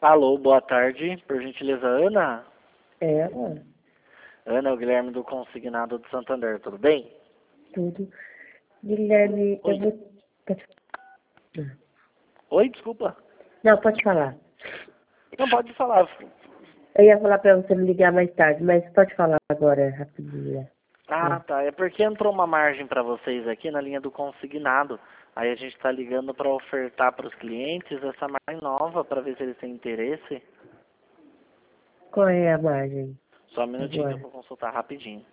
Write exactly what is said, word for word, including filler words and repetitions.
Alô, boa tarde. Por gentileza, Ana? É, ó, Ana, é o Guilherme do Consignado do Santander, tudo bem? tudo. Guilherme, Oi. eu vou... Pode... Oi, desculpa. Não, pode falar. Não, pode falar. Eu ia falar pra você me ligar mais tarde, mas pode falar agora, rapidinho. Ah, É. tá. É porque entrou uma margem para vocês aqui na linha do consignado. Aí a gente está ligando para ofertar para os clientes essa margem nova para ver se eles têm interesse. Qual é a margem Só um minutinho que eu agora? vou consultar rapidinho.